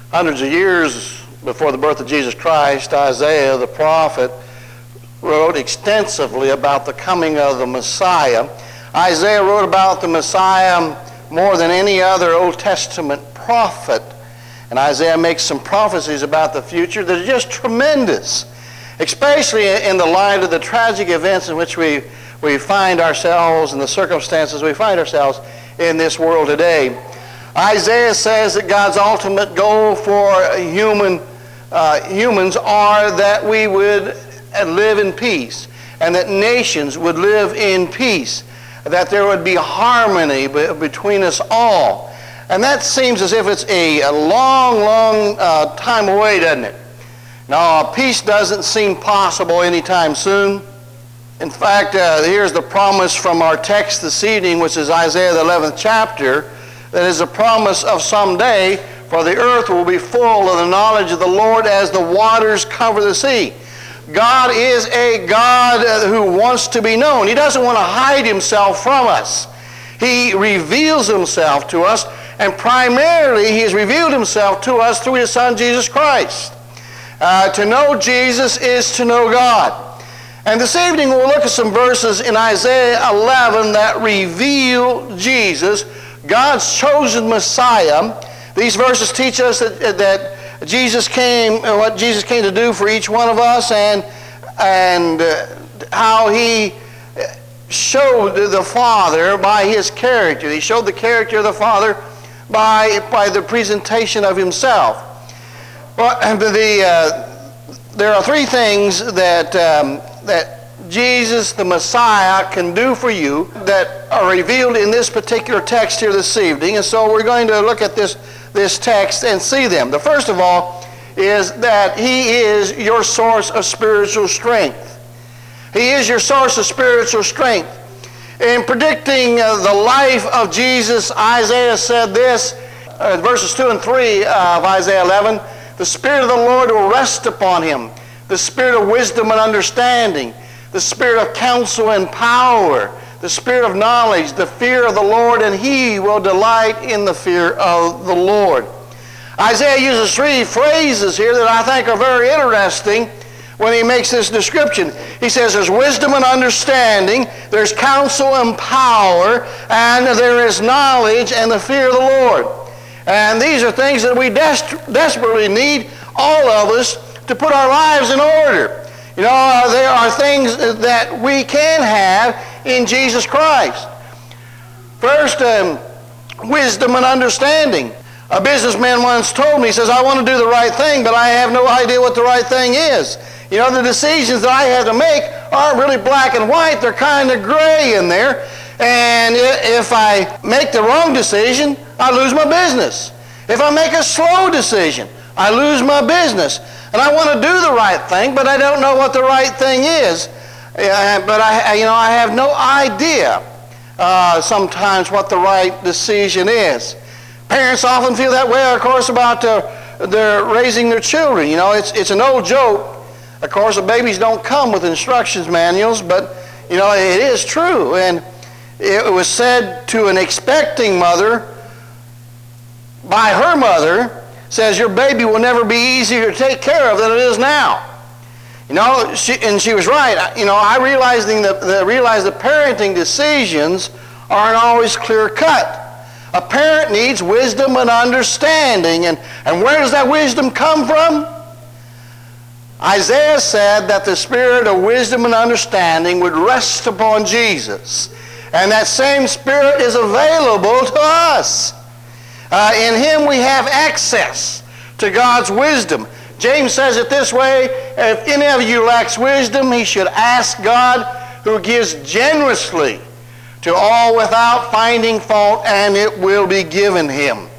Hundreds of years before the birth of Jesus Christ, Isaiah the prophet wrote extensively about the coming of the Messiah. Isaiah wrote about the Messiah more than any other Old Testament prophet. And Isaiah makes some prophecies about the future that are just tremendous, especially in the light of the tragic events in which we find ourselves and the circumstances we find ourselves in this world today. Isaiah says that God's ultimate goal for humans are that we would live in peace, and that nations would live in peace, that there would be harmony between us all. And that seems as if it's a long time away, doesn't it? Now, peace doesn't seem possible anytime soon. In fact, here's the promise from our text this evening, which is Isaiah the 11th chapter, that is a promise of someday, for the earth will be full of the knowledge of the Lord as the waters cover the sea. God is a God who wants to be known. He doesn't want to hide himself from us. He reveals himself to us, and primarily he has revealed himself to us through his Son, Jesus Christ. To know Jesus is to know God. And this evening we'll look at some verses in Isaiah 11 that reveal Jesus, God's chosen Messiah. These verses teach us that Jesus came, what Jesus came to do for each one of us, and how he showed the Father by his character. He showed the character of the Father by the presentation of himself. Well, there are three things that Jesus, the Messiah, can do for you that are revealed in this particular text here this evening. And so we're going to look at this text and see them. The first of all is that he is your source of spiritual strength. He is your source of spiritual strength. In predicting the life of Jesus, Isaiah said this, verses 2 and 3 of Isaiah 11, "The Spirit of the Lord will rest upon him, the Spirit of wisdom and understanding, the Spirit of counsel and power, the Spirit of knowledge, the fear of the Lord, and he will delight in the fear of the Lord." Isaiah uses three phrases here that I think are very interesting when he makes this description. He says there's wisdom and understanding, there's counsel and power, and there is knowledge and the fear of the Lord. And these are things that we desperately need, all of us, to put our lives in order. You know, there are things that we can have in Jesus Christ. First, wisdom and understanding. A businessman once told me, he says, "I want to do the right thing, but I have no idea what the right thing is. You know, the decisions that I have to make aren't really black and white. They're kind of gray in there. And if I make the wrong decision, I lose my business. If I make a slow decision, I lose my business. And I want to do the right thing, but I don't know what the right thing is. But I have no idea sometimes what the right decision is." Parents often feel that way, of course, about their raising their children. You know, it's an old joke. Of course, the babies don't come with instructions manuals, but, you know, it is true. And it was said to an expecting mother by her mother, says, "Your baby will never be easier to take care of than it is now." You know, she was right. You know, I realized that parenting decisions aren't always clear-cut. A parent needs wisdom and understanding. And where does that wisdom come from? Isaiah said that the Spirit of wisdom and understanding would rest upon Jesus. And that same Spirit is available to us. In him we have access to God's wisdom. James says it this way, "If any of you lacks wisdom, he should ask God, who gives generously to all without finding fault, and it will be given him."